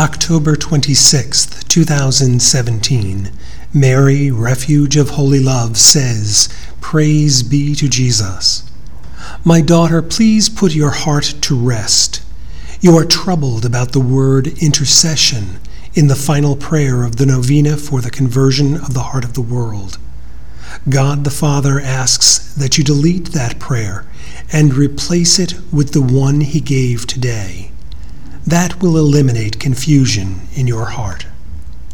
October 26th, 2017, Mary, Refuge of Holy Love, says, Praise be to Jesus. My daughter, please put your heart to rest. You are troubled about the word intercession in the final prayer of the novena for the conversion of the heart of the world. God the Father asks that you delete that prayer and replace it with the one He gave today. That will eliminate confusion in your heart.